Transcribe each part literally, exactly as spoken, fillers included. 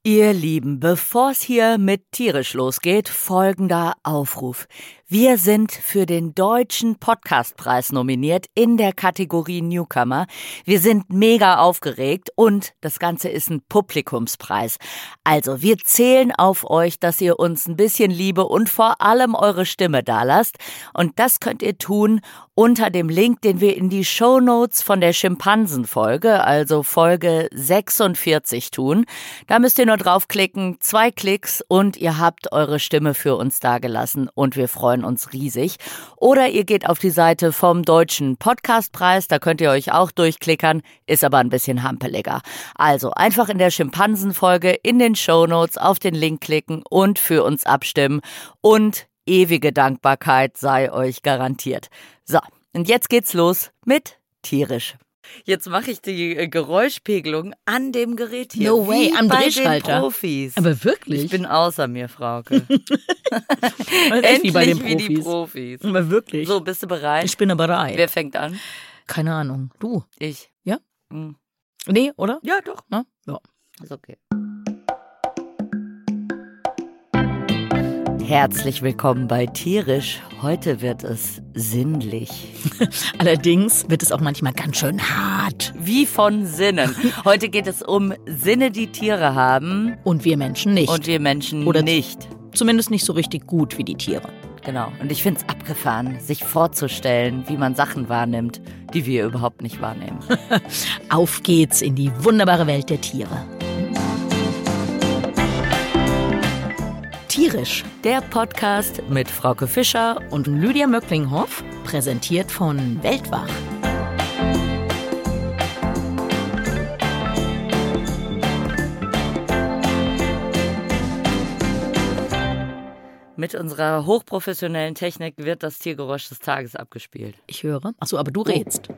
Ihr Lieben, bevor es hier mit tierisch losgeht, folgender Aufruf. Wir sind für den Deutschen Podcastpreis nominiert in der Kategorie Newcomer. Wir sind mega aufgeregt und das Ganze ist ein Publikumspreis. Also wir zählen auf euch, dass ihr uns ein bisschen Liebe und vor allem eure Stimme dalasst. Und das könnt ihr tun unter dem Link, den wir in die Shownotes von der Schimpansenfolge, also Folge sechsundvierzig tun. Da müsst ihr nur draufklicken, zwei Klicks und ihr habt eure Stimme für uns dagelassen und wir freuen uns riesig. Oder ihr geht auf die Seite vom Deutschen Podcastpreis, da könnt ihr euch auch durchklickern, ist aber ein bisschen hampeliger. Also einfach in der Schimpansenfolge in den Shownotes auf den Link klicken und für uns abstimmen und ewige Dankbarkeit sei euch garantiert. So, und jetzt geht's los mit tierisch. Jetzt mache ich die äh, Geräuschpegelung an dem Gerät hier. No way, am bei Drehschalter. Den Profis. Aber wirklich? Ich bin außer mir, Frauke. Endlich wie bei den wie Profis. die Profis. Aber wirklich. So, bist du bereit? Ich bin bereit. Wer fängt an? Keine Ahnung. Du? Ich. Ja? Hm. Nee, oder? Ja, doch. Na? Ja. Ist okay. Herzlich willkommen bei Tierisch. Heute wird es sinnlich. Allerdings wird es auch manchmal ganz schön hart. Wie von Sinnen. Heute geht es um Sinne, die Tiere haben. Und wir Menschen nicht. Und wir Menschen Oder nicht. Zumindest nicht so richtig gut wie die Tiere. Genau. Und ich finde es abgefahren, sich vorzustellen, wie man Sachen wahrnimmt, die wir überhaupt nicht wahrnehmen. Auf geht's in die wunderbare Welt der Tiere. Tierisch, Der Podcast mit Frauke Fischer und Lydia Möcklinghoff, präsentiert von Weltwach. Mit unserer hochprofessionellen Technik wird das Tiergeräusch des Tages abgespielt. Ich höre. Achso, aber du redst.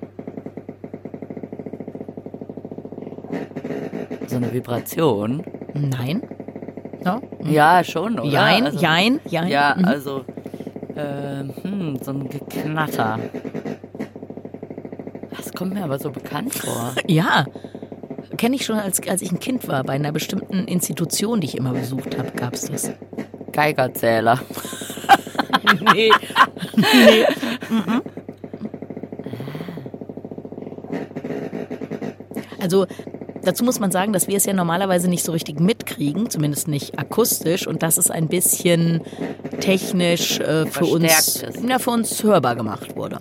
So eine Vibration. Nein. Ja, Ja, schon, oder? jein, also, jein, jein. Ja, Mhm. also äh, hm, so ein Geknatter. Das kommt mir aber so bekannt vor. Ja, kenne ich schon, als, als ich ein Kind war. Bei einer bestimmten Institution, die ich immer besucht habe, gab es das. Geigerzähler. Nee. Nee. Mhm. Also dazu muss man sagen, dass wir es ja normalerweise nicht so richtig mitkriegen, zumindest nicht akustisch, und dass es ein bisschen technisch äh, für uns, Verstärkt ist. ja, für uns hörbar gemacht wurde.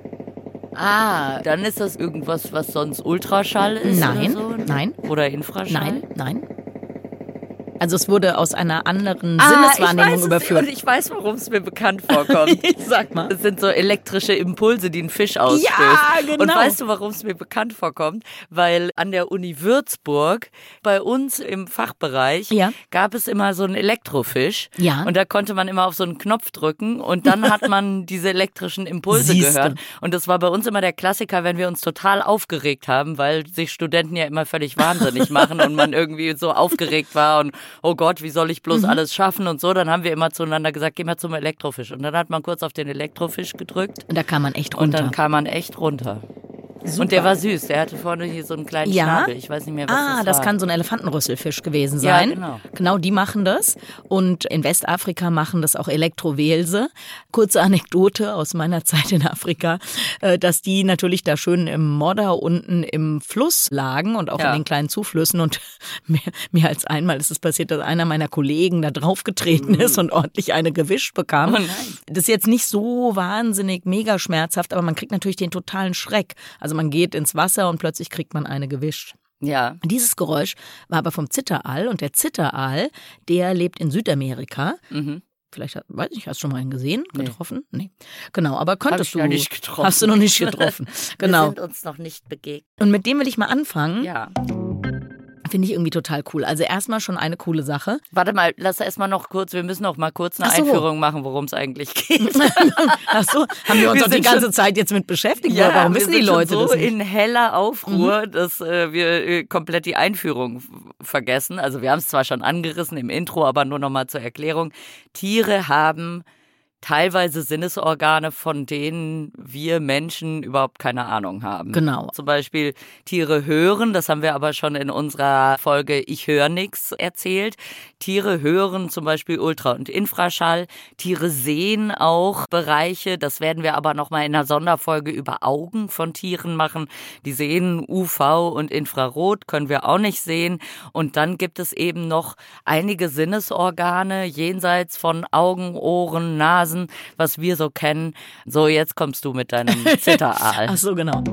Ah, dann ist das irgendwas, was sonst Ultraschall ist Nein, oder so? nein, Oder Infraschall? nein, nein. Also es wurde aus einer anderen Ah, Sinneswahrnehmung ich weiß es, überführt. Und ich weiß, warum es mir bekannt vorkommt. Sag mal. Das sind so elektrische Impulse, die ein Fisch ausstößt. Ja, genau. Und weißt du, warum es mir bekannt vorkommt? Weil an der Uni Würzburg bei uns im Fachbereich Ja. gab es immer so einen Elektrofisch. Ja. Und da konnte man immer auf so einen Knopf drücken und dann hat man diese elektrischen Impulse Siehste. gehört. Und das war bei uns immer der Klassiker, wenn wir uns total aufgeregt haben, weil sich Studenten ja immer völlig wahnsinnig machen und man irgendwie so aufgeregt war und oh Gott, wie soll ich bloß alles schaffen und so. Dann haben wir immer zueinander gesagt, geh mal zum Elektrofisch. Und dann hat man kurz auf den Elektrofisch gedrückt Und da kam man echt und runter. dann kam man echt runter. Super. Und der war süß, der hatte vorne hier so einen kleinen Ja? Schnabel. Ich weiß nicht mehr, was Ah, das das war. kann so ein Elefantenrüsselfisch gewesen Ja, sein. genau. Genau, die machen das. Und in Westafrika machen das auch Elektrowelse. Kurze Anekdote aus meiner Zeit in Afrika, äh, dass die natürlich da schön im Modder unten im Fluss lagen und auch Ja. in den kleinen Zuflüssen. Und mehr, mehr als einmal ist es passiert, dass einer meiner Kollegen da draufgetreten ist und ordentlich eine gewischt bekam. Oh nein. Das ist jetzt nicht so wahnsinnig mega schmerzhaft, aber man kriegt natürlich den totalen Schreck. Also man geht ins Wasser und plötzlich kriegt man eine gewischt. Ja. Dieses Geräusch war aber vom Zitteraal und der Zitteraal, der lebt in Südamerika. Mhm. Vielleicht, weiß ich, hast du schon mal einen gesehen, Nee. getroffen? Nee. Genau, aber könntest ich du. noch nicht getroffen. Hast du noch nicht getroffen. Wir Genau. sind uns noch nicht begegnet. Und mit dem will ich mal anfangen. Ja. Finde ich irgendwie total cool. Also erstmal schon eine coole Sache. Warte mal, lass erst mal noch kurz, wir müssen noch mal kurz eine Ach so. Einführung machen, worum es eigentlich geht. Ach so, haben wir uns Wir doch die sind ganze schon- Zeit jetzt mit beschäftigt. Warum wir wissen sind die schon Leute so das nicht? in heller Aufruhr, dass äh, wir äh, komplett die Einführung f- vergessen. Also wir haben es zwar schon angerissen im Intro, aber nur noch mal zur Erklärung. Tiere haben teilweise Sinnesorgane, von denen wir Menschen überhaupt keine Ahnung haben. Genau. Zum Beispiel Tiere hören, das haben wir aber schon in unserer Folge Ich höre nix erzählt. Tiere hören zum Beispiel Ultra- und Infraschall. Tiere sehen auch Bereiche, das werden wir aber nochmal in einer Sonderfolge über Augen von Tieren machen. Die sehen U V und Infrarot, können wir auch nicht sehen. Und dann gibt es eben noch einige Sinnesorgane jenseits von Augen, Ohren, Nasen, was wir so kennen. So, jetzt kommst du mit deinem Zitteraal. Ach so, genau.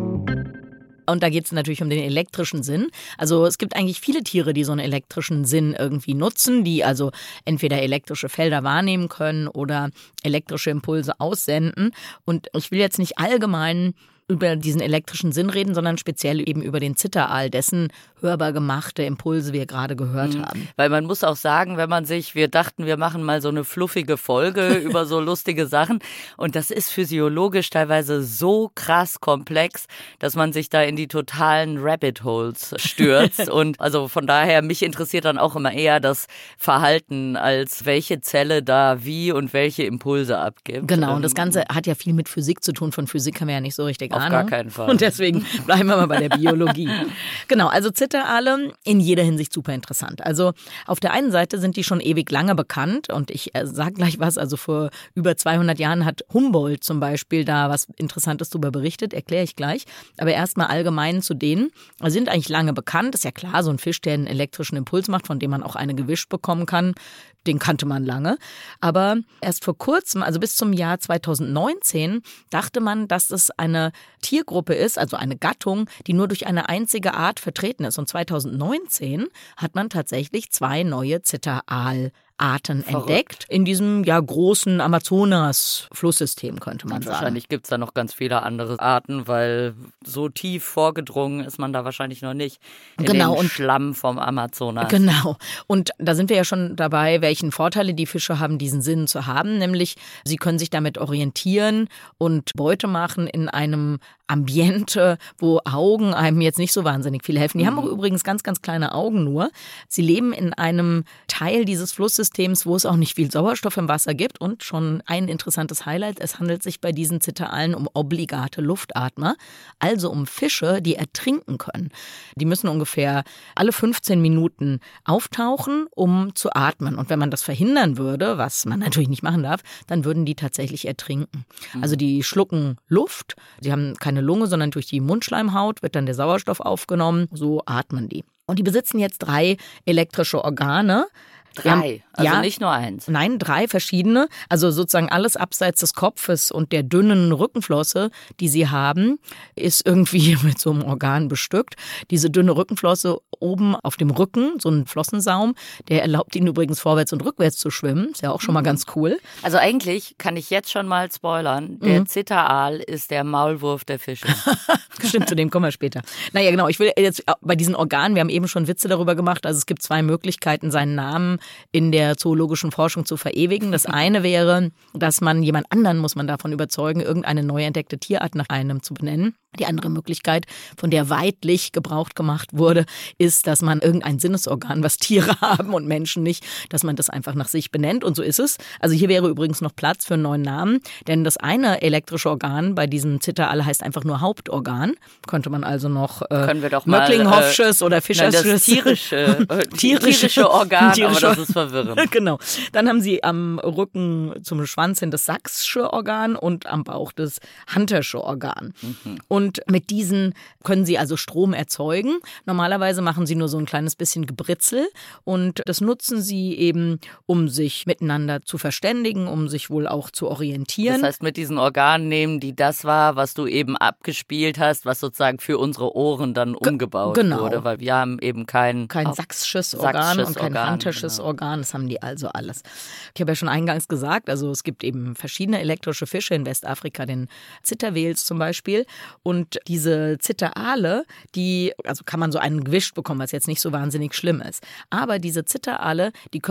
Und da geht es natürlich um den elektrischen Sinn. Also es gibt eigentlich viele Tiere, die so einen elektrischen Sinn irgendwie nutzen, die also entweder elektrische Felder wahrnehmen können oder elektrische Impulse aussenden. Und ich will jetzt nicht allgemein über diesen elektrischen Sinn reden, sondern speziell eben über den Zitteraal, dessen hörbar gemachte Impulse wir gerade gehört mhm. haben. Weil man muss auch sagen, wenn man sich, wir dachten, wir machen mal so eine fluffige Folge über so lustige Sachen und das ist physiologisch teilweise so krass komplex, dass man sich da in die totalen Rabbit Holes stürzt und also von daher, mich interessiert dann auch immer eher das Verhalten, als welche Zelle da wie und welche Impulse abgibt. Genau, und das Ganze hat ja viel mit Physik zu tun, von Physik haben wir ja nicht so richtig Auf Ahnung. gar keinen Fall. Und deswegen bleiben wir mal bei der Biologie. Genau, also Zitteraale in jeder Hinsicht super interessant. Also auf der einen Seite sind die schon ewig lange bekannt und ich äh, sag gleich was, also vor über zweihundert Jahren hat Humboldt zum Beispiel da was Interessantes darüber berichtet, erkläre ich gleich. Aber erstmal allgemein zu denen, also sind eigentlich lange bekannt, ist ja klar, so ein Fisch, der einen elektrischen Impuls macht, von dem man auch eine gewischt bekommen kann, den kannte man lange. Aber erst vor kurzem, also bis zum Jahr zweitausendneunzehn, dachte man, dass es eine Tiergruppe ist, also eine Gattung, die nur durch eine einzige Art vertreten ist. Und zweitausendneunzehn hat man tatsächlich zwei neue Zitteraal Arten Verrückt. entdeckt in diesem ja großen Amazonas-Flusssystem, könnte man Und sagen. Wahrscheinlich gibt es da noch ganz viele andere Arten, weil so tief vorgedrungen ist man da wahrscheinlich noch nicht in genau, den und Schlamm vom Amazonas. Genau. Und da sind wir ja schon dabei, welchen Vorteile die Fische haben, diesen Sinn zu haben. Nämlich, sie können sich damit orientieren und Beute machen in einem Ambiente, wo Augen einem jetzt nicht so wahnsinnig viel helfen. Die mhm. haben auch übrigens ganz, ganz kleine Augen nur. Sie leben in einem Teil dieses Flusssystems, wo es auch nicht viel Sauerstoff im Wasser gibt. Und schon ein interessantes Highlight, es handelt sich bei diesen Zitteraalen um obligate Luftatmer, also um Fische, die ertrinken können. Die müssen ungefähr alle fünfzehn Minuten auftauchen, um zu atmen. Und wenn man das verhindern würde, was man natürlich nicht machen darf, dann würden die tatsächlich ertrinken. Mhm. Also die schlucken Luft, sie haben keine Lunge, sondern durch die Mundschleimhaut wird dann der Sauerstoff aufgenommen, so atmen die. Und die besitzen jetzt drei elektrische Organe. Drei, haben, also ja, nicht nur eins. Nein, drei verschiedene. Also sozusagen alles abseits des Kopfes und der dünnen Rückenflosse, die sie haben, ist irgendwie mit so einem Organ bestückt. Diese dünne Rückenflosse oben auf dem Rücken, so ein Flossensaum, der erlaubt ihnen übrigens vorwärts und rückwärts zu schwimmen. Ist ja auch schon mal ganz cool. Also eigentlich kann ich jetzt schon mal spoilern, der mhm. Zitteraal ist der Maulwurf der Fische. Stimmt, zu dem kommen wir später. Naja, genau, ich will jetzt bei diesen Organen, wir haben eben schon Witze darüber gemacht, also es gibt zwei Möglichkeiten, seinen Namen in der zoologischen Forschung zu verewigen. Das eine wäre, dass man jemand anderen, muss man davon überzeugen, irgendeine neu entdeckte Tierart nach einem zu benennen. Die andere Möglichkeit, von der weitlich Gebrauch gemacht wurde, ist, dass man irgendein Sinnesorgan, was Tiere haben und Menschen nicht, dass man das einfach nach sich benennt. Und so ist es. Also hier wäre übrigens noch Platz für einen neuen Namen, denn das eine elektrische Organ bei diesem Zitteraal heißt einfach nur Hauptorgan. Könnte man also noch äh, Können wir doch mal, Möcklinghoffsches äh, oder Fischerssches. Das tierische, äh, tierische, tierische Organ, tierische, aber das ist verwirrend. Genau. Dann haben sie am Rücken zum Schwanz hin das Sachsche Organ und am Bauch das Huntersche Organ. Mhm. Und mit diesen können sie also Strom erzeugen. Normalerweise machen sie nur so ein kleines bisschen Gebritzel und das nutzen sie eben, um sich miteinander zu verständigen, um sich wohl auch zu orientieren. Das heißt, mit diesen Organen nehmen die das wahr, was du eben abgespielt hast, was sozusagen für unsere Ohren dann umgebaut G- genau. wurde, weil wir haben eben kein kein sachsches Organ und kein Organ, huntersches genau. Organ, das haben die also alles. Ich habe ja schon eingangs gesagt, also es gibt eben verschiedene elektrische Fische in Westafrika, den Zitterwels zum Beispiel, und diese Zitteraale, die, also kann man so einen gewischt bekommen, was jetzt nicht so wahnsinnig schlimm ist. Aber diese Zitteraale, die können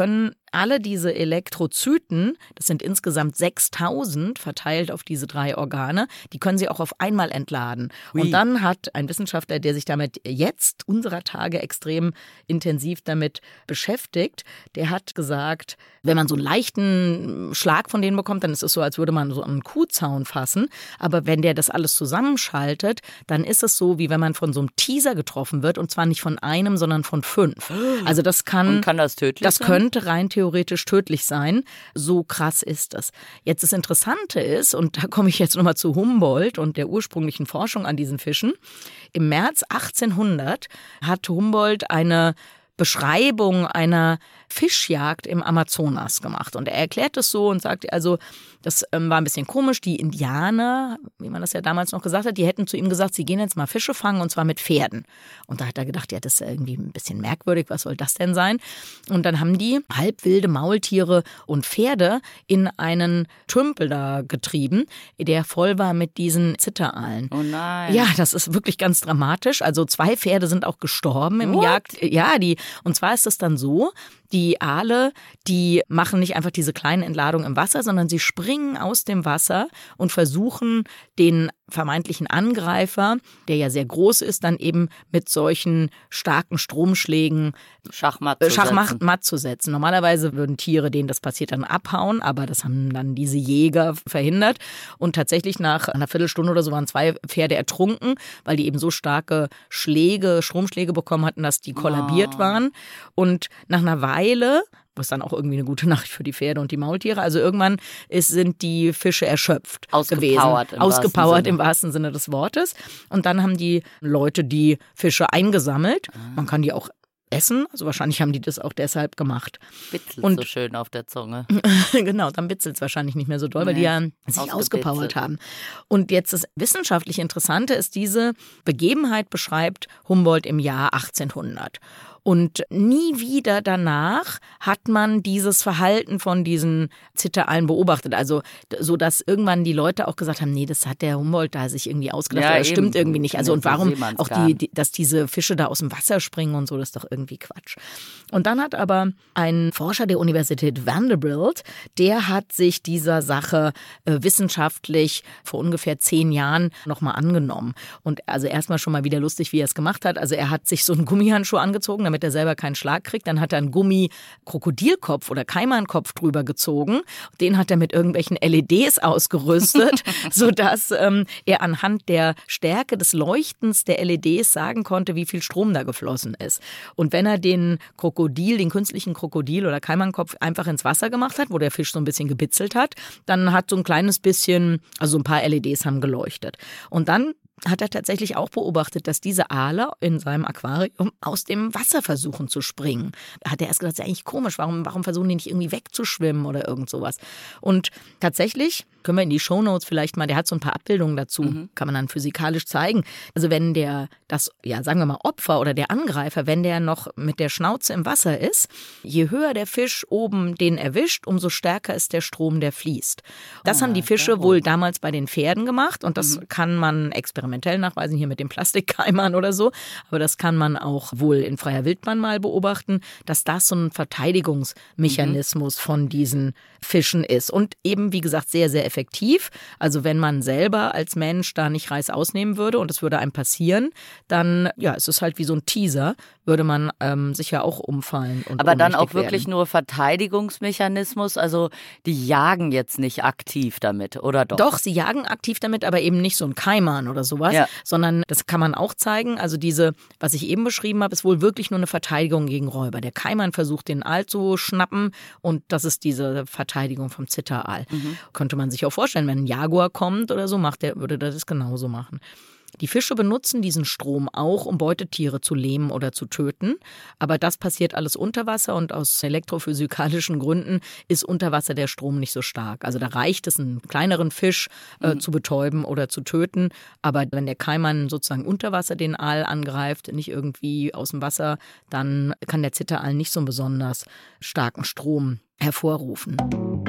alle diese Elektrozyten, das sind insgesamt sechstausend verteilt auf diese drei Organe, die können sie auch auf einmal entladen. Ui. Und dann hat ein Wissenschaftler, der sich damit jetzt unserer Tage extrem intensiv damit beschäftigt, der hat gesagt, wenn man so einen leichten Schlag von denen bekommt, dann ist es so, als würde man so einen Kuhzaun fassen. Aber wenn der das alles zusammenschaltet, dann ist es so, wie wenn man von so einem Teaser getroffen wird und zwar nicht von einem, sondern von fünf. Also das kann, und kann das tödlich das sein? könnte rein theoretisch tödlich sein. So krass ist es. Jetzt das Interessante ist, und da komme ich jetzt nochmal zu Humboldt und der ursprünglichen Forschung an diesen Fischen. Im März achtzehnhundert hat Humboldt eine Beschreibung einer Fischjagd im Amazonas gemacht. Und er erklärt es so und sagt, also das ähm, war ein bisschen komisch. Die Indianer, wie man das ja damals noch gesagt hat, die hätten zu ihm gesagt, sie gehen jetzt mal Fische fangen und zwar mit Pferden. Und da hat er gedacht, ja, das ist irgendwie ein bisschen merkwürdig, was soll das denn sein? Und dann haben die halbwilde Maultiere und Pferde in einen Tümpel da getrieben, der voll war mit diesen Zitteraalen. Oh nein. Ja, das ist wirklich ganz dramatisch. Also zwei Pferde sind auch gestorben im What? Jagd. Ja, die, und zwar ist es dann so, die Aale, die machen nicht einfach diese kleinen Entladungen im Wasser, sondern sie springen aus dem Wasser und versuchen, den vermeintlichen Angreifer, der ja sehr groß ist, dann eben mit solchen starken Stromschlägen Schachmatt zu, Schachmatt setzen. zu setzen. Normalerweise würden Tiere, denen das passiert, dann abhauen, aber das haben dann diese Jäger verhindert. Und tatsächlich nach einer Viertelstunde oder so waren zwei Pferde ertrunken, weil die eben so starke Schläge, Stromschläge bekommen hatten, dass die kollabiert oh. waren. Und nach einer Weile, was dann auch irgendwie eine gute Nachricht für die Pferde und die Maultiere. Also irgendwann ist, sind die Fische erschöpft Ausgepowert gewesen. im Ausgepowert wahrsten im wahrsten Sinne des Wortes. Und dann haben die Leute die Fische eingesammelt. Ah. Man kann die auch essen. Also wahrscheinlich haben die das auch deshalb gemacht. Bitzelt und so schön auf der Zunge. Genau, dann bitzelt es wahrscheinlich nicht mehr so doll, weil nee, die ja sich ausgepowert haben. Und jetzt das wissenschaftlich Interessante ist, diese Begebenheit beschreibt Humboldt im Jahr achtzehnhundert. Und nie wieder danach hat man dieses Verhalten von diesen Zitteraalen beobachtet. Also so, dass irgendwann die Leute auch gesagt haben, nee, das hat der Humboldt da sich irgendwie ausgedacht. Ja, das stimmt irgendwie nicht. Also und warum auch die, die, dass diese Fische da aus dem Wasser springen und so, das ist doch irgendwie Quatsch. Und dann hat aber ein Forscher der Universität Vanderbilt, der hat sich dieser Sache äh, wissenschaftlich vor ungefähr zehn Jahren nochmal angenommen. Und also erstmal schon mal wieder lustig, wie er es gemacht hat. Also er hat sich so einen Gummihandschuh angezogen, damit er selber keinen Schlag kriegt. Dann hat er einen Gummi-Krokodilkopf oder Kaimankopf drüber gezogen. Den hat er mit irgendwelchen L E Ds ausgerüstet, sodass ähm, er anhand der Stärke des Leuchtens der L E Ds sagen konnte, wie viel Strom da geflossen ist. Und wenn er den Krokodil, den künstlichen Krokodil oder Kaimankopf einfach ins Wasser gemacht hat, wo der Fisch so ein bisschen gebitzelt hat, dann hat so ein kleines bisschen, also ein paar L E Ds haben geleuchtet. Und dann hat er tatsächlich auch beobachtet, dass diese Aale in seinem Aquarium aus dem Wasser versuchen zu springen. Da hat er erst gedacht, das ist ja eigentlich komisch, warum, warum versuchen die nicht irgendwie wegzuschwimmen oder irgend sowas. Und tatsächlich, können wir in die Shownotes vielleicht mal, der hat so ein paar Abbildungen dazu, mhm. kann man dann physikalisch zeigen. Also wenn der, das, ja sagen wir mal Opfer oder der Angreifer, wenn der noch mit der Schnauze im Wasser ist, je höher der Fisch oben den erwischt, umso stärker ist der Strom, der fließt. Das oh, haben die Fische ja, wohl damals bei den Pferden gemacht und das mhm. kann man experimentell nachweisen, hier mit dem Plastikkeimern oder so, aber das kann man auch wohl in freier Wildbahn mal beobachten, dass das so ein Verteidigungsmechanismus mhm. von diesen Fischen ist und eben, wie gesagt, sehr, sehr effektiv. Also wenn man selber als Mensch da nicht Reiß ausnehmen würde und es würde einem passieren, dann ja, es ist halt wie so ein Teaser, würde man ähm, sicher auch umfallen und aber dann auch werden. Wirklich nur Verteidigungsmechanismus, also die jagen jetzt nicht aktiv damit, oder doch? Doch, sie jagen aktiv damit, aber eben nicht so ein Kaiman oder sowas, ja. sondern das kann man auch zeigen. Also diese, was ich eben beschrieben habe, ist wohl wirklich nur eine Verteidigung gegen Räuber. Der Kaiman versucht, den Aal zu schnappen und das ist diese Verteidigung vom Zitteraal. Mhm. Könnte man sich auch vorstellen, wenn ein Jaguar kommt oder so, macht der, würde der das genauso machen. Die Fische benutzen diesen Strom auch, um Beutetiere zu lähmen oder zu töten. Aber das passiert alles unter Wasser und aus elektrophysikalischen Gründen ist unter Wasser der Strom nicht so stark. Also da reicht es, einen kleineren Fisch äh, mhm. zu betäuben oder zu töten. Aber wenn der Kaiman sozusagen unter Wasser den Aal angreift, nicht irgendwie aus dem Wasser, dann kann der Zitteraal nicht so einen besonders starken Strom hervorrufen.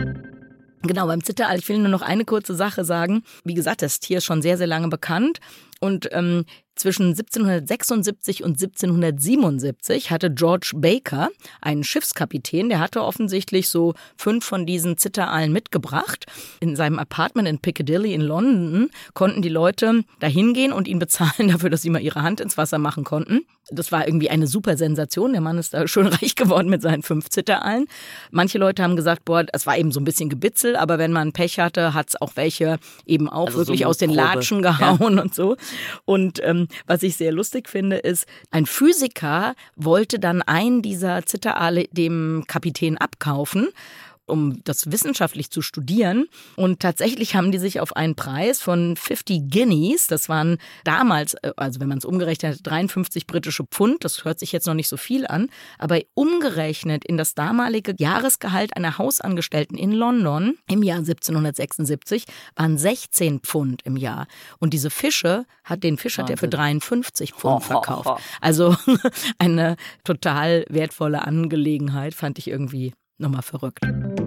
Genau, beim Zitteraal, ich will nur noch eine kurze Sache sagen. Wie gesagt, das Tier ist schon sehr, sehr lange bekannt. Und ähm, zwischen siebzehnhundertsechsundsiebzig und siebzehnhundertsiebenundsiebzig hatte George Baker, einen Schiffskapitän, der hatte offensichtlich so fünf von diesen Zitteraalen mitgebracht. In seinem Apartment in Piccadilly in London konnten die Leute da hingehen und ihn bezahlen dafür, dass sie mal ihre Hand ins Wasser machen konnten. Das war irgendwie eine super Sensation. Der Mann ist da schön reich geworden mit seinen fünf Zitteraalen. Manche Leute haben gesagt, boah, es war eben so ein bisschen Gebitzel, aber wenn man Pech hatte, hat es auch welche eben auch also wirklich so aus den Probe. Latschen gehauen ja. und so. Und ähm, was ich sehr lustig finde, ist, ein Physiker wollte dann einen dieser Zitteraale dem Kapitän abkaufen, um das wissenschaftlich zu studieren. Und tatsächlich haben die sich auf einen Preis von fifty Guineas, das waren damals, also wenn man es umgerechnet hat, dreiundfünfzig britische Pfund, das hört sich jetzt noch nicht so viel an, aber umgerechnet in das damalige Jahresgehalt einer Hausangestellten in London im Jahr siebzehnhundertsechsundsiebzig waren sechzehn Pfund im Jahr. Und diese Fische, hat den Fisch hat er für dreiundfünfzig Pfund verkauft. Also eine total wertvolle Angelegenheit, fand ich irgendwie nochmal verrückt.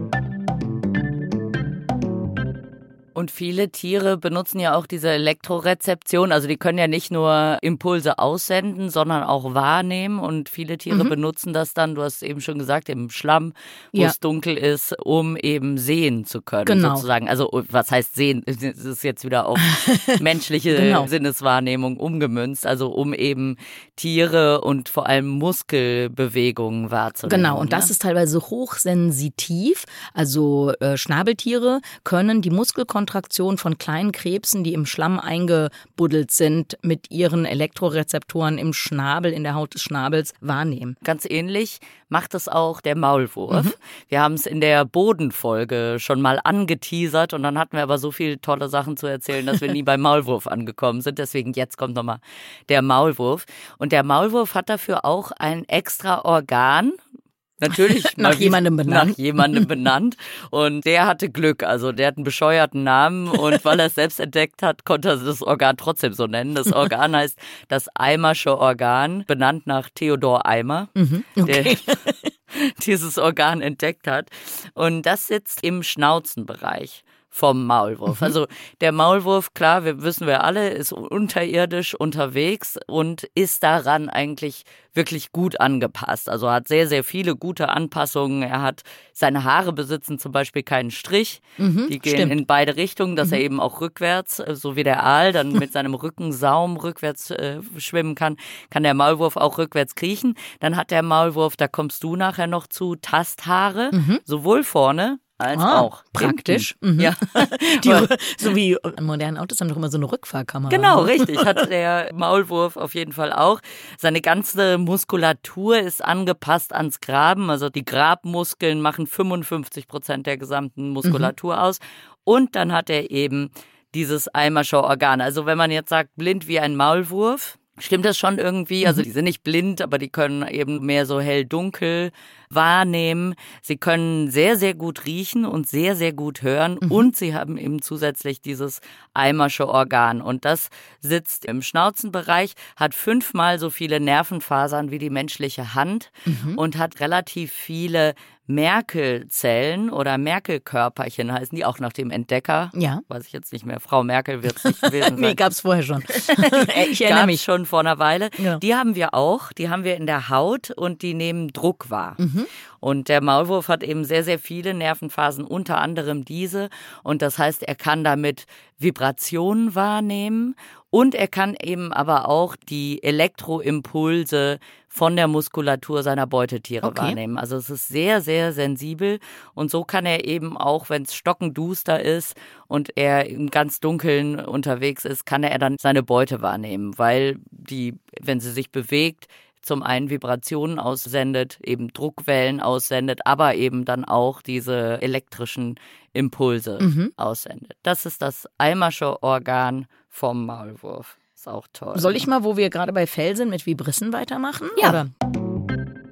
Und viele Tiere benutzen ja auch diese Elektrorezeption. Also die können ja nicht nur Impulse aussenden, sondern auch wahrnehmen. Und viele Tiere mhm. benutzen das dann, du hast eben schon gesagt, im Schlamm, wo ja. es dunkel ist, um eben sehen zu können. Genau. Sozusagen. Also was heißt sehen? Es ist jetzt wieder auf menschliche genau. Sinneswahrnehmung umgemünzt. Also um eben Tiere und vor allem Muskelbewegungen wahrzunehmen. Genau, und ne? das ist teilweise hochsensitiv. Also äh, Schnabeltiere können die Muskelkontraktion Kontraktion von kleinen Krebsen, die im Schlamm eingebuddelt sind, mit ihren Elektrorezeptoren im Schnabel, in der Haut des Schnabels wahrnehmen. Ganz ähnlich macht es auch der Maulwurf. Mhm. Wir haben es in der Bodenfolge schon mal angeteasert und dann hatten wir aber so viele tolle Sachen zu erzählen, dass wir nie beim Maulwurf angekommen sind. Deswegen jetzt kommt nochmal der Maulwurf. Und der Maulwurf hat dafür auch ein extra Organ, natürlich nach jemandem benannt. Nach jemandem benannt. Und der hatte Glück. Also der hat einen bescheuerten Namen und weil er es selbst entdeckt hat, konnte er das Organ trotzdem so nennen. Das Organ heißt das Eimersche Organ, benannt nach Theodor Eimer, mhm, okay. der dieses Organ entdeckt hat. Und das sitzt im Schnauzenbereich vom Maulwurf. Mhm. Also der Maulwurf, klar, wir wissen wir alle, ist unterirdisch unterwegs und ist daran eigentlich wirklich gut angepasst. Also hat sehr, sehr viele gute Anpassungen. Er hat, seine Haare besitzen zum Beispiel keinen Strich. Mhm, die gehen stimmt. in beide Richtungen, dass mhm. er eben auch rückwärts, so wie der Aal, dann mit seinem Rückensaum rückwärts äh, schwimmen kann, kann der Maulwurf auch rückwärts kriechen. Dann hat der Maulwurf, da kommst du nachher noch zu, Tasthaare, mhm. sowohl vorne als ah, auch. Praktisch. Mhm. Ja. Die, so wie moderne Autos haben doch immer so eine Rückfahrkamera. Genau, richtig. Hat der Maulwurf auf jeden Fall auch. Seine ganze Muskulatur ist angepasst ans Graben. Also die Grabmuskeln machen fünfundfünfzig Prozent der gesamten Muskulatur mhm. aus. Und dann hat er eben dieses Eimersche Organ. Also wenn man jetzt sagt, blind wie ein Maulwurf, stimmt das schon irgendwie? Also die sind nicht blind, aber die können eben mehr so hell-dunkel wahrnehmen. Sie können sehr, sehr gut riechen und sehr, sehr gut hören. Mhm. Und sie haben eben zusätzlich dieses Eimersche Organ. Und das sitzt im Schnauzenbereich, hat fünfmal so viele Nervenfasern wie die menschliche Hand mhm. und hat relativ viele Merkel-Zellen oder Merkel-Körperchen heißen die, auch nach dem Entdecker. Ja. Weiß ich jetzt nicht mehr. Frau Merkel wird es nicht gewesen sein. Nee, gab es vorher schon. Ich erinnere mich. schon vor einer Weile. Ja. Die haben wir auch. Die haben wir in der Haut und die nehmen Druck wahr. Mhm. Und der Maulwurf hat eben sehr, sehr viele Nervenphasen, unter anderem diese. Und das heißt, er kann damit Vibrationen wahrnehmen und er kann eben aber auch die Elektroimpulse von der Muskulatur seiner Beutetiere okay. wahrnehmen. Also es ist sehr, sehr sensibel und so kann er eben auch, wenn es stockenduster ist und er im ganz Dunkeln unterwegs ist, kann er dann seine Beute wahrnehmen, weil die, wenn sie sich bewegt, zum einen Vibrationen aussendet, eben Druckwellen aussendet, aber eben dann auch diese elektrischen Impulse mhm. aussendet. Das ist das Eimersche Organ vom Maulwurf. Ist auch toll. Soll ich mal, wo wir gerade bei Fell sind, mit Vibrissen weitermachen? Ja. Oder?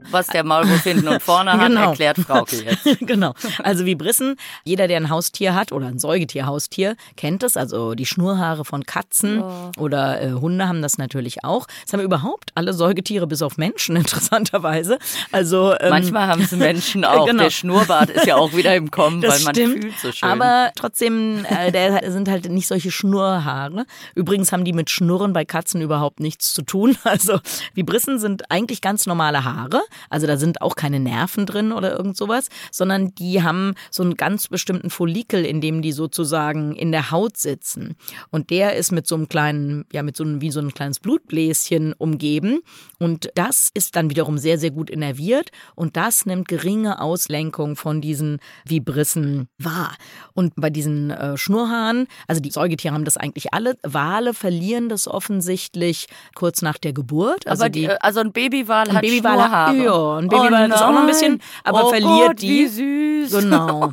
was der Maulwurf hinten und vorne hat, genau. erklärt Frauke jetzt. Genau. Also Vibrissen, jeder, der ein Haustier hat oder ein Säugetierhaustier, kennt es. Also die Schnurhaare von Katzen oh. oder äh, Hunde haben das natürlich auch. Das haben überhaupt alle Säugetiere bis auf Menschen, interessanterweise. Also ähm, manchmal haben es Menschen auch. Genau. Der Schnurrbart ist ja auch wieder im Kommen, das weil man stimmt, fühlt so schön. Aber trotzdem, äh, der sind halt nicht solche Schnurrhaare. Übrigens haben die mit Schnurren bei Katzen überhaupt nichts zu tun. Also Vibrissen sind eigentlich ganz normale Haare. Also da sind auch keine Nerven drin oder irgend sowas, sondern die haben so einen ganz bestimmten Follikel, in dem die sozusagen in der Haut sitzen. Und der ist mit so einem kleinen, ja mit so einem, wie so ein kleines Blutbläschen umgeben. Und das ist dann wiederum sehr, sehr gut innerviert. Und das nimmt geringe Auslenkung von diesen Vibrissen wahr. Und bei diesen äh, Schnurrhaaren, also die Säugetiere haben das eigentlich alle, Wale verlieren das offensichtlich kurz nach der Geburt. Also, aber die, also ein Babywal ein hat Babywal Schnurrhaare. Hat, ja, ein Babywal hat das auch noch ein bisschen, aber oh verliert Gott, die. Wie süß. Genau.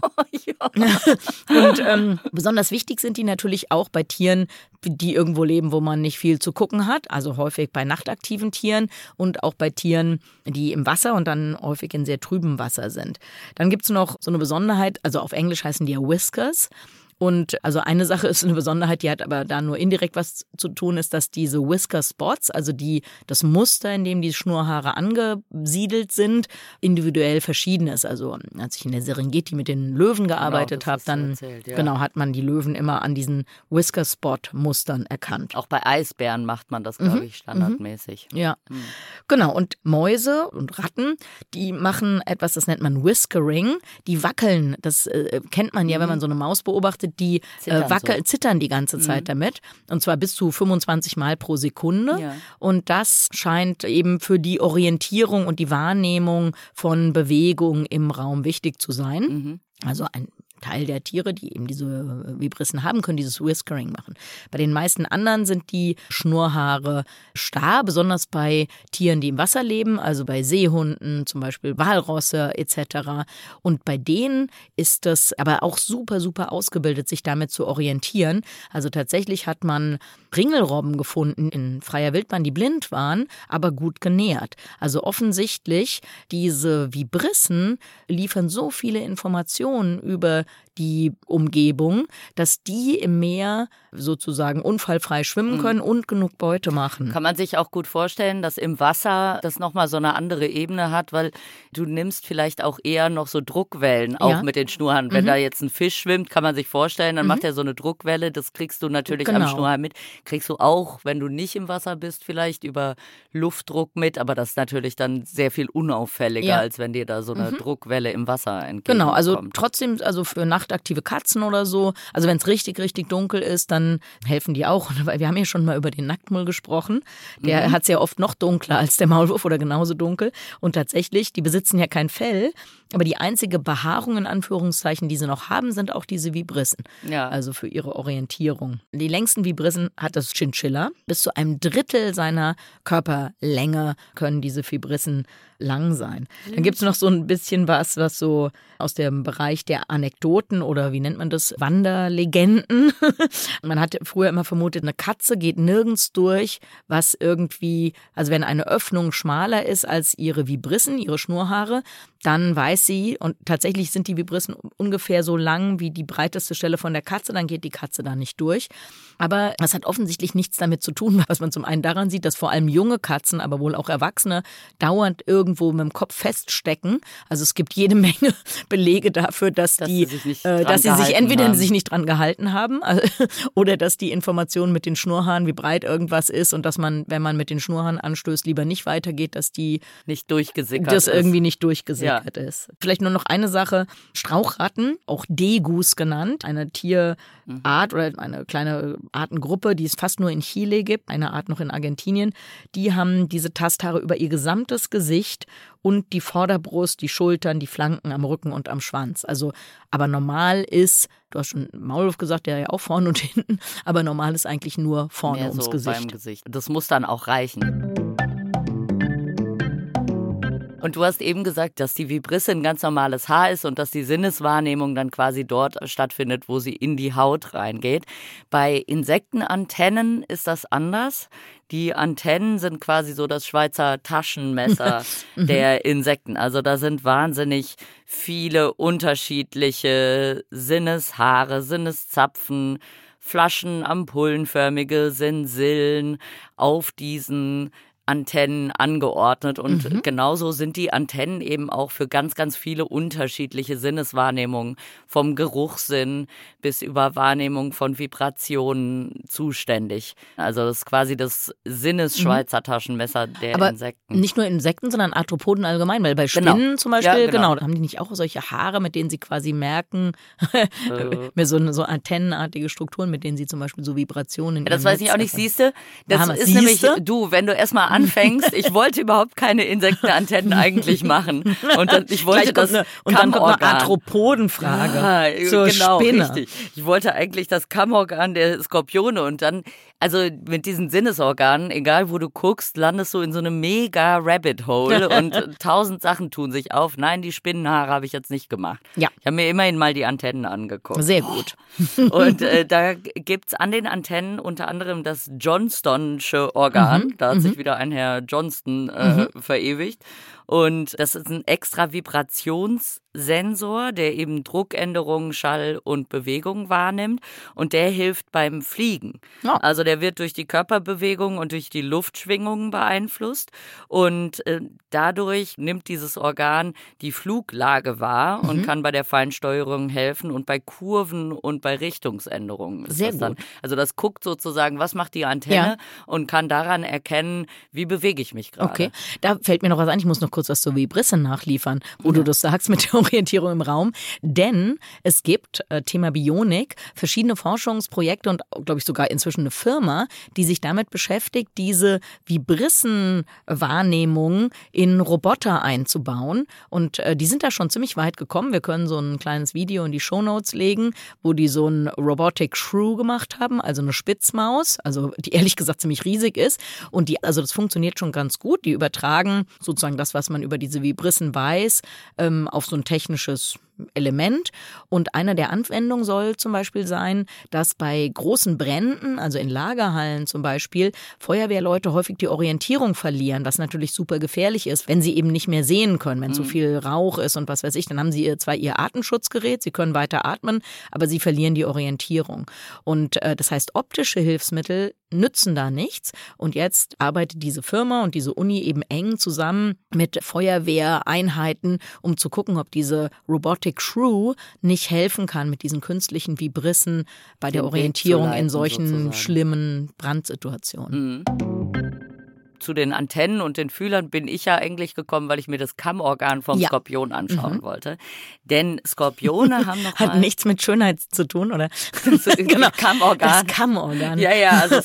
Ja. Und ähm, besonders wichtig sind die natürlich auch bei Tieren, die irgendwo leben, wo man nicht viel zu gucken hat. Also häufig bei nachtaktiven Tieren und auch bei Tieren, die im Wasser und dann häufig in sehr trübem Wasser sind. Dann gibt es noch so eine Besonderheit, also auf Englisch heißen die ja Whiskers. Und also eine Sache ist eine Besonderheit, die hat aber da nur indirekt was zu tun, ist, dass diese Whisker Spots, also die das Muster, in dem die Schnurrhaare angesiedelt sind, individuell verschieden ist. Also als ich in der Serengeti mit den Löwen gearbeitet genau, habe, dann erzählt, ja. genau hat man die Löwen immer an diesen Whisker Spot Mustern erkannt. Auch bei Eisbären macht man das, glaube mhm. ich, standardmäßig. Ja, mhm. genau. Und Mäuse und Ratten, die machen etwas, das nennt man Whiskering. Die wackeln, das äh, kennt man ja, mhm. wenn man so eine Maus beobachtet. Die zittern, äh, wackeln, so. zittern die ganze Zeit mhm. damit. Und zwar bis zu fünfundzwanzig Mal pro Sekunde. Ja. Und das scheint eben für die Orientierung und die Wahrnehmung von Bewegung im Raum wichtig zu sein. Mhm. Also ein Teil der Tiere, die eben diese Vibrissen haben, können dieses Whiskering machen. Bei den meisten anderen sind die Schnurrhaare starr, besonders bei Tieren, die im Wasser leben, also bei Seehunden, zum Beispiel Walrosse et cetera. Und bei denen ist das aber auch super, super ausgebildet, sich damit zu orientieren. Also tatsächlich hat man Ringelrobben gefunden in freier Wildbahn, die blind waren, aber gut genährt. Also offensichtlich, diese Vibrissen liefern so viele Informationen über die Umgebung, dass die im Meer sozusagen unfallfrei schwimmen können mhm. und genug Beute machen. Kann man sich auch gut vorstellen, dass im Wasser das nochmal so eine andere Ebene hat, weil du nimmst vielleicht auch eher noch so Druckwellen, auch ja. mit den Schnurrhaaren. Wenn mhm. da jetzt ein Fisch schwimmt, kann man sich vorstellen, dann mhm. macht er so eine Druckwelle, das kriegst du natürlich genau. am Schnurrhaar mit. Kriegst du auch, wenn du nicht im Wasser bist, vielleicht über Luftdruck mit, aber das ist natürlich dann sehr viel unauffälliger, ja. als wenn dir da so eine mhm. Druckwelle im Wasser entgegenkommt. Genau, also trotzdem, also für nachtaktive Katzen oder so, also wenn es richtig, richtig dunkel ist, dann helfen die auch. Wir haben ja schon mal über den Nacktmull gesprochen. Der mhm. hat es ja oft noch dunkler als der Maulwurf oder genauso dunkel. Und tatsächlich, die besitzen ja kein Fell, aber die einzige Behaarung in Anführungszeichen, die sie noch haben, sind auch diese Vibrissen. Ja. Also für ihre Orientierung. Die längsten Vibrissen hat das Chinchilla. Bis zu einem Drittel seiner Körperlänge können diese Vibrissen lang sein. Dann gibt es noch so ein bisschen was, was so aus dem Bereich der Anekdoten oder wie nennt man das, Wanderlegenden. Man hat früher immer vermutet, eine Katze geht nirgends durch, was irgendwie, also wenn eine Öffnung schmaler ist als ihre Vibrissen, ihre Schnurrhaare, dann weiß sie, und tatsächlich sind die Vibrissen ungefähr so lang wie die breiteste Stelle von der Katze, dann geht die Katze da nicht durch. Aber das hat offensichtlich nichts damit zu tun, was man zum einen daran sieht, dass vor allem junge Katzen, aber wohl auch Erwachsene, dauernd irgendwo mit dem Kopf feststecken. Also es gibt jede Menge Belege dafür, dass, dass die, sie sich, äh, dass sie sich entweder haben. sich nicht dran gehalten haben oder dass die Information mit den Schnurrhaaren, wie breit irgendwas ist und dass man, wenn man mit den Schnurrhaaren anstößt, lieber nicht weitergeht, dass die nicht durchgesickert das ist. irgendwie nicht durchgesickert ja. ist. Vielleicht nur noch eine Sache. Strauchratten, auch Degus genannt, eine Tierart mhm. oder eine kleine Artengruppe, die es fast nur in Chile gibt, eine Art noch in Argentinien, die haben diese Tasthaare über ihr gesamtes Gesicht und die Vorderbrust, die Schultern, die Flanken am Rücken und am Schwanz. Also, aber normal ist, du hast schon Maulwurf gesagt, der ja auch vorne und hinten, aber normal ist eigentlich nur vorne Mehr ums so Gesicht. Beim Gesicht. Das muss dann auch reichen. Und du hast eben gesagt, dass die Vibrisse ein ganz normales Haar ist und dass die Sinneswahrnehmung dann quasi dort stattfindet, wo sie in die Haut reingeht. Bei Insektenantennen ist das anders. Die Antennen sind quasi so das Schweizer Taschenmesser der Insekten. Also da sind wahnsinnig viele unterschiedliche Sinneshaare, Sinneszapfen, Flaschen, ampullenförmige Sensillen auf diesen Antennen angeordnet und mhm. genauso sind die Antennen eben auch für ganz, ganz viele unterschiedliche Sinneswahrnehmungen, vom Geruchssinn bis über Wahrnehmung von Vibrationen zuständig. Also das ist quasi das Sinnes-Schweizer Taschenmesser der Aber Insekten. Nicht nur Insekten, sondern Arthropoden allgemein, weil bei Spinnen genau. zum Beispiel, ja, genau. genau, haben die nicht auch solche Haare, mit denen sie quasi merken, äh. so, so antennenartige Strukturen, mit denen sie zum Beispiel so Vibrationen in ja, das weiß ich auch nicht, siehste. Das Hammer. ist Siehste? nämlich, du, wenn du erstmal anfängst, ich wollte überhaupt keine Insektenantennen eigentlich machen. Und dann, ich wollte das eine, Und dann kommt eine Arthropodenfrage ja, zur genau, Spinne. Richtig. Ich wollte eigentlich das Kammorgan der Skorpione und dann, also mit diesen Sinnesorganen, egal wo du guckst, landest du in so einem mega Rabbit Hole und tausend Sachen tun sich auf. Nein, die Spinnenhaare habe ich jetzt nicht gemacht. Ja. Ich habe mir immerhin mal die Antennen angeguckt. Sehr gut. Und äh, da gibt's an den Antennen unter anderem das Johnstonsche Organ. Mhm. Da hat mhm. sich wieder ein Herr Johnston äh, mhm. verewigt. Und das ist ein extra Vibrationssensor, der eben Druckänderungen, Schall und Bewegung wahrnimmt. Und der hilft beim Fliegen. Ja. Also der wird durch die Körperbewegung und durch die Luftschwingungen beeinflusst. Und äh, dadurch nimmt dieses Organ die Fluglage wahr mhm. und kann bei der Feinsteuerung helfen und bei Kurven und bei Richtungsänderungen. Ist Sehr das dann. gut. Also das guckt sozusagen, was macht die Antenne ja. und kann daran erkennen, wie bewege ich mich gerade. Okay, da fällt mir noch was ein. Ich muss noch kurz was zur Vibrisse nachliefern, wo ja. du das sagst mit der Orientierung im Raum. Denn es gibt, äh, Thema Bionik, verschiedene Forschungsprojekte und, glaube ich, sogar inzwischen eine Firma, die sich damit beschäftigt, diese Vibrissenwahrnehmung in Roboter einzubauen. Und äh, die sind da schon ziemlich weit gekommen. Wir können so ein kleines Video in die Shownotes legen, wo die so ein Robotic Shrew gemacht haben, also eine Spitzmaus, also die ehrlich gesagt ziemlich riesig ist. Und die, also das funktioniert schon ganz gut. Die übertragen sozusagen das, was man über diese Vibrissen weiß, ähm, auf so ein technisches Element. Und einer der Anwendungen soll zum Beispiel sein, dass bei großen Bränden, also in Lagerhallen zum Beispiel, Feuerwehrleute häufig die Orientierung verlieren, was natürlich super gefährlich ist, wenn sie eben nicht mehr sehen können, wenn mhm. so viel Rauch ist und was weiß ich, dann haben sie ihr, zwar ihr Atemschutzgerät, sie können weiter atmen, aber sie verlieren die Orientierung. Und äh, das heißt, optische Hilfsmittel nützen da nichts. Und jetzt arbeitet diese Firma und diese Uni eben eng zusammen mit Feuerwehreinheiten, um zu gucken, ob diese Robotic Shrew nicht helfen kann mit diesen künstlichen Vibrissen bei der Orientierung in solchen sozusagen. schlimmen Brandsituationen. Mhm. Zu den Antennen und den Fühlern bin ich ja eigentlich gekommen, weil ich mir das Kammorgan vom ja. Skorpion anschauen mhm. wollte. Denn Skorpione haben noch Hat mal nichts mit Schönheit zu tun, oder? Das, genau, Kammorgan. Das Kammorgan. Ja, ja. Also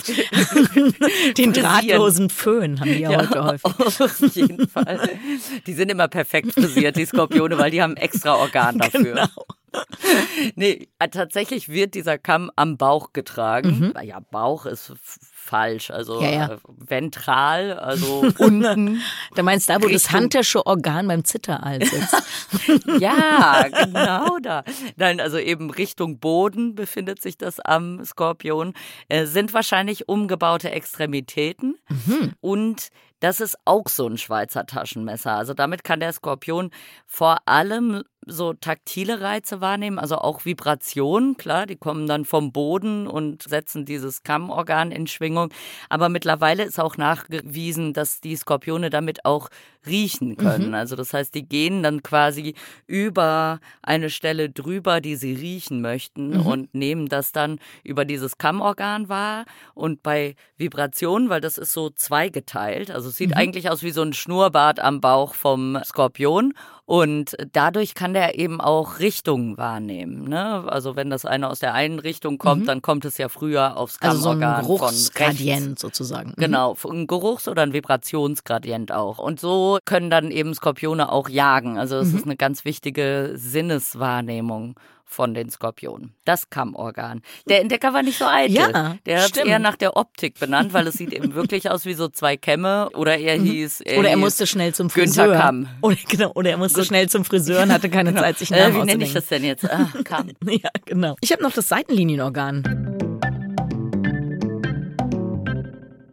den drahtlosen Föhn haben die ja, ja heute häufig. Auf jeden Fall. Die sind immer perfekt frisiert, die Skorpione, weil die haben ein extra Organ dafür. Genau. Nee, tatsächlich wird dieser Kamm am Bauch getragen. Mhm. Ja, Bauch ist f- falsch, also ja, ja. Äh, ventral, also unten. Da meinst du da, wo Richtung das handtische Organ beim Zitteraal sitzt. Ja, genau da. Nein, also eben Richtung Boden befindet sich das am Skorpion. Äh, sind wahrscheinlich umgebaute Extremitäten mhm. und das ist auch so ein Schweizer Taschenmesser. Also damit kann der Skorpion vor allem so taktile Reize wahrnehmen, also auch Vibrationen, klar, die kommen dann vom Boden und setzen dieses Kammorgan in Schwingung. Aber mittlerweile ist auch nachgewiesen, dass die Skorpione damit auch riechen können. Mhm. Also das heißt, die gehen dann quasi über eine Stelle drüber, die sie riechen möchten mhm. und nehmen das dann über dieses Kammorgan wahr. Und bei Vibrationen, weil das ist so zweigeteilt, also es sieht mhm. eigentlich aus wie so ein Schnurrbart am Bauch vom Skorpion. Und dadurch kann der eben auch Richtungen wahrnehmen. Ne? Also wenn das eine aus der einen Richtung kommt, mhm. dann kommt es ja früher aufs Kammorgan. Also so ein Geruchsgradient sozusagen. Mhm. Genau, ein Geruchs- oder ein Vibrationsgradient auch. Und so können dann eben Skorpione auch jagen. Also es mhm. ist eine ganz wichtige Sinneswahrnehmung von den Skorpionen. Das Kammorgan. Der Entdecker war nicht so eitel. Ja, der hat es stimmt. eher nach der Optik benannt, weil es sieht eben wirklich aus wie so zwei Kämme. Oder er hieß... Er oder er hieß musste schnell zum Friseur. Günther Kamm. Oder, genau, oder er musste Gut. schnell zum Friseur und hatte keine genau. Zeit, sich einen Namen äh, Wie nenne auszudenken. ich das denn jetzt? Ah, Kamm. Ja, genau. Ich habe noch das Seitenlinienorgan.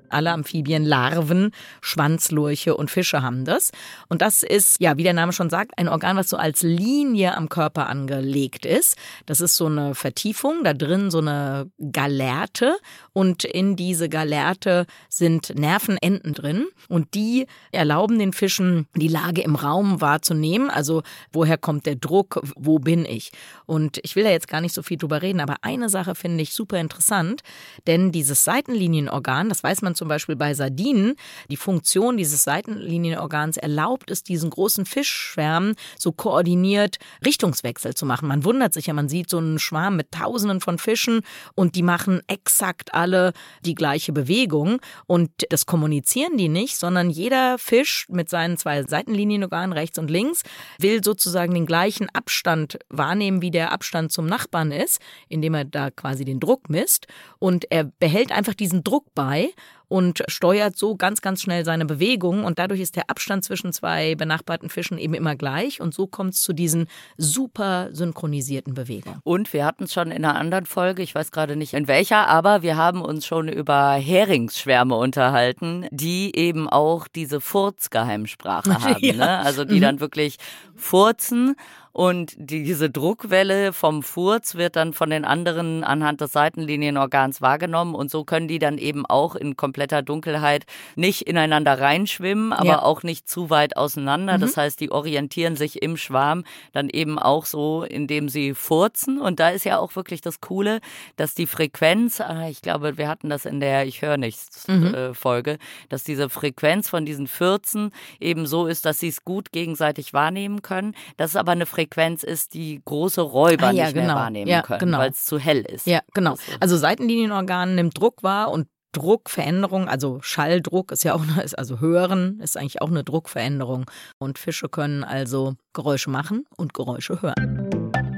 Alle Amphibien, Larven, Schwanzlurche und Fische haben das. Und das ist, ja, wie der Name schon sagt, ein Organ, was so als Linie am Körper angelegt ist. Das ist so eine Vertiefung, da drin so eine Gallerte. Und in diese Gallerte sind Nervenenden drin. Und die erlauben den Fischen, die Lage im Raum wahrzunehmen. Also, woher kommt der Druck? Wo bin ich? Und ich will da jetzt gar nicht so viel drüber reden, aber eine Sache finde ich super interessant. Denn dieses Seitenlinienorgan, das weiß man zum Beispiel bei Sardinen, die Funktion dieses Seitenlinienorgans erlaubt es, diesen großen Fischschwärmen so koordiniert Richtungswechsel zu machen. Man wundert sich ja, man sieht so einen Schwarm mit Tausenden von Fischen und die machen exakt alle die gleiche Bewegung. Und das kommunizieren die nicht, sondern jeder Fisch mit seinen zwei Seitenlinienorganen rechts und links will sozusagen den gleichen Abstand wahrnehmen, wie der Abstand zum Nachbarn ist, indem er da quasi den Druck misst. Und er behält einfach diesen Druck bei und steuert so ganz, ganz schnell seine Bewegung. Und dadurch ist der Abstand zwischen zwei benachbarten Fischen eben immer gleich. Und so kommt es zu diesen super synchronisierten Bewegungen. Und wir hatten es schon in einer anderen Folge, ich weiß gerade nicht in welcher, aber wir haben uns schon über Heringsschwärme unterhalten, die eben auch diese Furzgeheimsprache haben. Ja. Ne? Also die mhm. dann wirklich furzen. Und diese Druckwelle vom Furz wird dann von den anderen anhand des Seitenlinienorgans wahrgenommen. Und so können die dann eben auch in kompletter Dunkelheit nicht ineinander reinschwimmen, aber ja. auch nicht zu weit auseinander. Mhm. Das heißt, die orientieren sich im Schwarm dann eben auch so, indem sie furzen. Und da ist ja auch wirklich das Coole, dass die Frequenz, ich glaube, wir hatten das in der Ich höre nichts mhm. äh, Folge, dass diese Frequenz von diesen Fürzen eben so ist, dass sie es gut gegenseitig wahrnehmen können. Das ist aber eine Frequenz, Frequenz ist, die große Räuber ah, ja, nicht genau. mehr wahrnehmen ja, können, genau. weil es zu hell ist. Ja, genau. Also Seitenlinienorgan nimmt Druck wahr und Druckveränderung, also Schalldruck ist ja auch eine, also Hören ist eigentlich auch eine Druckveränderung. Und Fische können also Geräusche machen und Geräusche hören.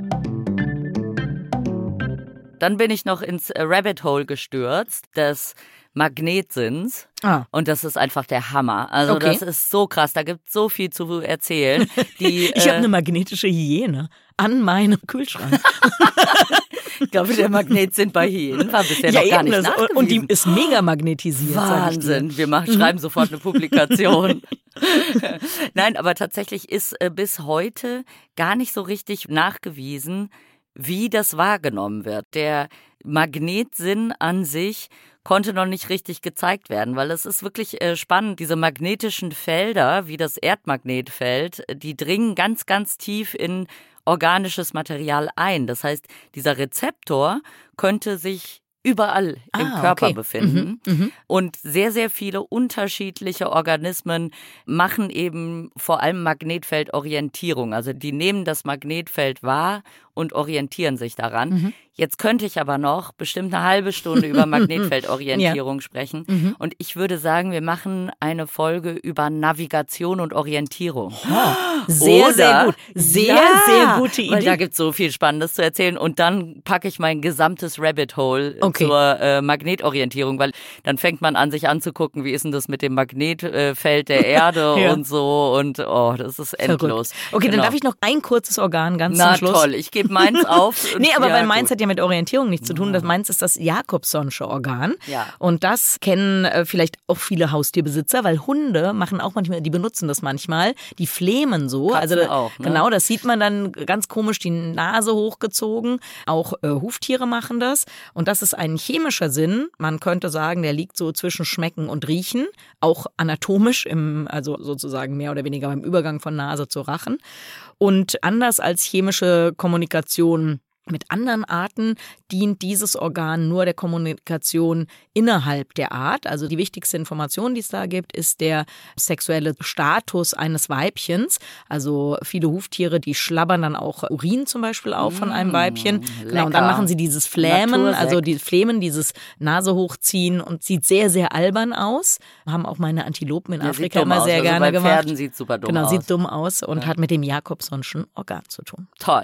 Dann bin ich noch ins Rabbit Hole gestürzt, des Magnetsinns. Ah. Und das ist einfach der Hammer. Also okay. das ist so krass, da gibt es so viel zu erzählen. Die, ich habe äh, eine magnetische Hyäne an meinem Kühlschrank. Ich glaube, der Magnetsinn bei Hyänen war bisher ja, noch gar nicht das. nachgewiesen. Und die ist mega magnetisiert. Wahnsinn, wir machen, schreiben sofort eine Publikation. Nein, aber tatsächlich ist äh, bis heute gar nicht so richtig nachgewiesen, wie das wahrgenommen wird. Der Magnetsinn an sich konnte noch nicht richtig gezeigt werden, weil es ist wirklich äh, spannend. Diese magnetischen Felder, wie das Erdmagnetfeld, die dringen ganz, ganz tief in organisches Material ein. Das heißt, dieser Rezeptor könnte sich überall im ah, Körper okay. befinden. Mhm, mhm. Und sehr, sehr viele unterschiedliche Organismen machen eben vor allem Magnetfeldorientierung. Also die nehmen das Magnetfeld wahr und orientieren sich daran. Mhm. Jetzt könnte ich aber noch bestimmt eine halbe Stunde über Magnetfeldorientierung ja. sprechen. Mhm. Und ich würde sagen, wir machen eine Folge über Navigation und Orientierung. Oh, sehr, Oder, sehr gut. Sehr, ja, sehr gute Idee. Weil da gibt es so viel Spannendes zu erzählen. Und dann packe ich mein gesamtes Rabbit Hole okay. zur äh, Magnetorientierung, weil dann fängt man an, sich anzugucken, wie ist denn das mit dem Magnetfeld der Erde ja. und so. Und oh, das ist endlos. Verrückt. Okay, genau. Dann darf ich noch ein kurzes Organ ganz Na, zum Schluss. Na toll, ich gebe meins auf. Nee, aber ja, weil meins gut. hat ja mit Orientierung nichts zu tun. Das meins ist das Jacobsonsche Organ. Ja. Und das kennen äh, vielleicht auch viele Haustierbesitzer, weil Hunde machen auch manchmal, die benutzen das manchmal, die flemen so. Katzen also auch, ne? Genau, das sieht man dann ganz komisch, die Nase hochgezogen. Auch äh, Huftiere machen das. Und das ist ein chemischer Sinn. Man könnte sagen, der liegt so zwischen Schmecken und Riechen. Auch anatomisch, im, also sozusagen mehr oder weniger beim Übergang von Nase zu Rachen. Und anders als chemische Kommunikation mit anderen Arten dient dieses Organ nur der Kommunikation innerhalb der Art. Also die wichtigste Information, die es da gibt, ist der sexuelle Status eines Weibchens. Also viele Huftiere, die schlabbern dann auch Urin zum Beispiel auf von einem Weibchen. Mmh, genau, und dann machen sie dieses Flämen, Natursekt. also die Flämen, dieses Nase hochziehen und sieht sehr, sehr albern aus. Haben auch meine Antilopen in ja, Afrika immer sehr aus. gerne also bei gemacht. Pferden sieht super dumm genau, aus. Genau, sieht dumm aus und ja. hat mit dem Jacobsonschen Organ zu tun. Toll.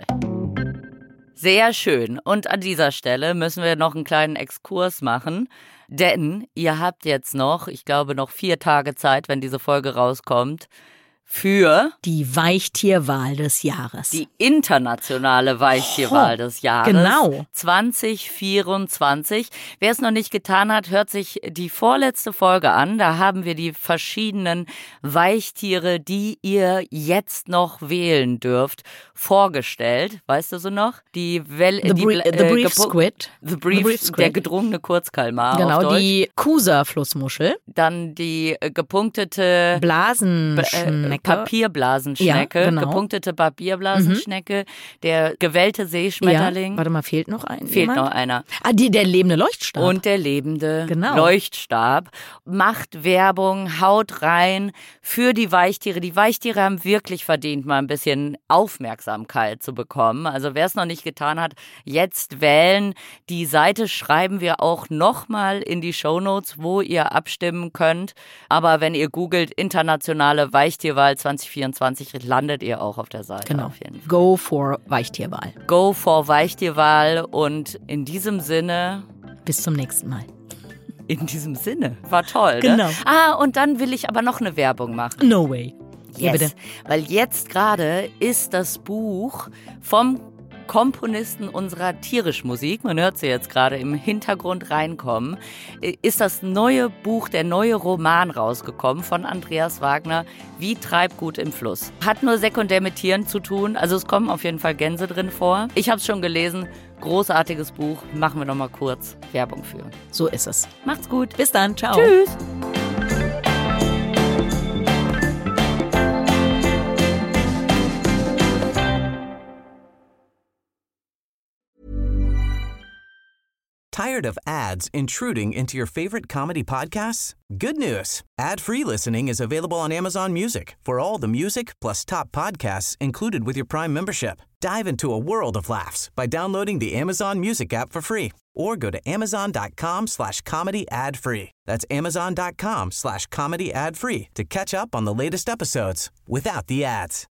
Sehr schön. Und an dieser Stelle müssen wir noch einen kleinen Exkurs machen, denn ihr habt jetzt noch, ich glaube, noch vier Tage Zeit, wenn diese Folge rauskommt, für die Weichtierwahl des Jahres. Die internationale Weichtierwahl oh, des Jahres. Genau. zwanzig vierundzwanzig. Wer es noch nicht getan hat, hört sich die vorletzte Folge an. Da haben wir die verschiedenen Weichtiere, die ihr jetzt noch wählen dürft, vorgestellt. Weißt du so noch? Die Well- The, die, Brie- äh, the Brief gepu- Squid. The Brief, the Brief Squid. Der gedrungene Kurzkalmar. Genau, auf Deutsch. die Kusa-Flussmuschel. Dann die äh, gepunktete Blasenschnecke. Äh, Papierblasenschnecke. Ja, genau. Gepunktete Papierblasenschnecke. Mhm. Der gewellte Seeschmetterling. Ja, warte mal, fehlt noch ein? Fehlt jemand? noch einer. Ah, die, der lebende Leuchtstab. Und der lebende genau. Leuchtstab. Macht Werbung, haut rein für die Weichtiere. Die Weichtiere haben wirklich verdient, mal ein bisschen Aufmerksamkeit zu bekommen. Also wer es noch nicht getan hat, jetzt wählen. Die Seite schreiben wir auch nochmal in die Shownotes, wo ihr abstimmen könnt. Aber wenn ihr googelt internationale Weichtierwahl zwanzig vierundzwanzig, landet ihr auch auf der Seite. Genau. Auf jeden Fall. Go for Weichtierwahl. Go for Weichtierwahl. Und in diesem Sinne... Bis zum nächsten Mal. In diesem Sinne. War toll, Genau. Ne? Ah, und dann will ich aber noch eine Werbung machen. No way. Yes. Ja, bitte. Weil jetzt gerade ist das Buch vom Komponisten unserer Tierisch-Musik, man hört sie jetzt gerade im Hintergrund reinkommen, ist das neue Buch, der neue Roman rausgekommen von Andreas Wagner, Wie Treibgut im Fluss. Hat nur sekundär mit Tieren zu tun, also es kommen auf jeden Fall Gänse drin vor. Ich habe es schon gelesen, großartiges Buch, machen wir noch mal kurz Werbung für. So ist es. Macht's gut. Bis dann, ciao. Tschüss. Tired of ads intruding into your favorite comedy podcasts? Good news. Ad-free listening is available on Amazon Music for all the music plus top podcasts included with your Prime membership. Dive into a world of laughs by downloading the Amazon Music app for free or go to amazon.com slash comedy ad free. That's amazon.com slash comedy ad free to catch up on the latest episodes without the ads.